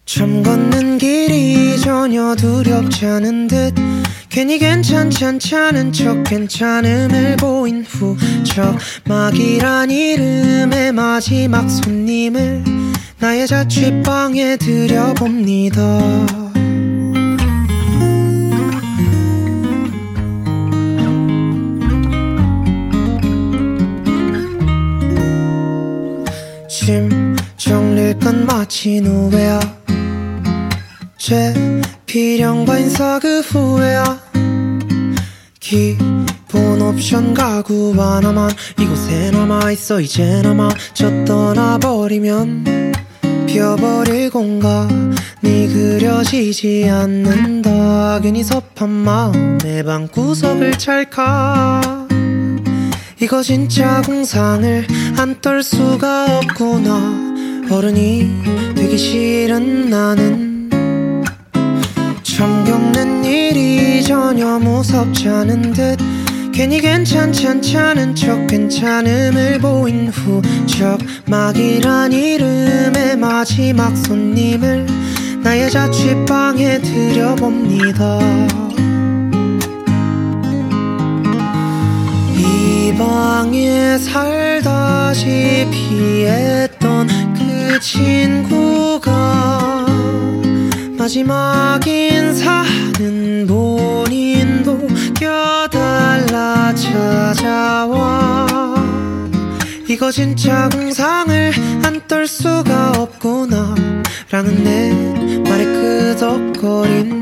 처음 걷는 길이 전혀 두렵지 않은 듯 괜히 괜찮잖은 척 괜찮음을 보인 후 적막이란 이름의 마지막 손님을 나의 자취방에 들여봅니다. 짐 정릴 건 마치 노예야. 제 필연과 인사 그 후에야. 기본 옵션 가구 하나만 이곳에 남아있어. 이제나마 저 떠나버리면 비어버릴 공간이 그려지지 않는다. 괜히 섭한 마음에 방구석을 찰까. 이거 진짜 공상을 안 떨 수가 없구나. 어른이 되기 싫은 나는 처음 겪는 일이 전혀 무섭지 않은 듯 괜히 괜찮잖은 척 괜찮음을 보인 후 적막이란 이름의 마지막 손님을 나의 자취방에 들여봅니다. 이 방에 살다시피 했던 그 친구가 마지막 인사는 본인도 껴달라 찾아와. 이거 진짜 공상을 안 떨 수가 없구나 라는 내 말에 끄덕거린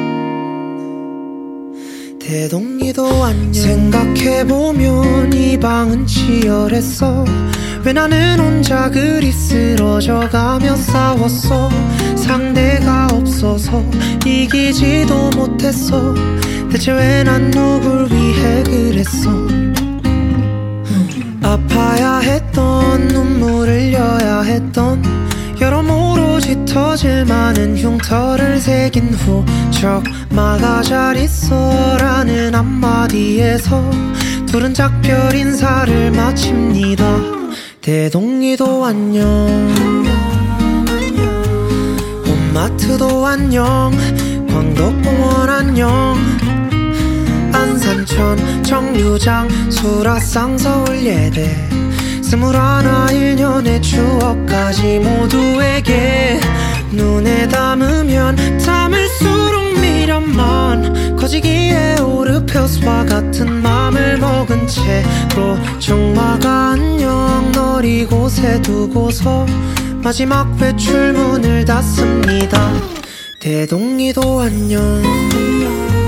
대동이도 안녕. 생각해보면 이 방은 치열했어. 왜 나는 혼자 그리 쓰러져가며 싸웠어. 상대가 없어서 이기지도 못했어. 대체 왜 난 누굴 위해 그랬어. 아파야 했던 눈물 흘려야 했던 여러모로 짙어질 많은 흉터를 새긴 후 적마가 잘 있어라는 한마디에서 둘은 작별 인사를 마칩니다. 대동이도 안녕. 마트도 안녕. 광덕공원 안녕. 안산천 정류장 수라상 서울예대 21 1년의 추억까지 모두에게 눈에 담으면 담을수록 미련만 커지기에 오르페스와 같은 맘을 먹은 채로 정마가 안녕 널 이곳에 두고서 마지막 외출문을 닫습니다. 대동이도 안녕.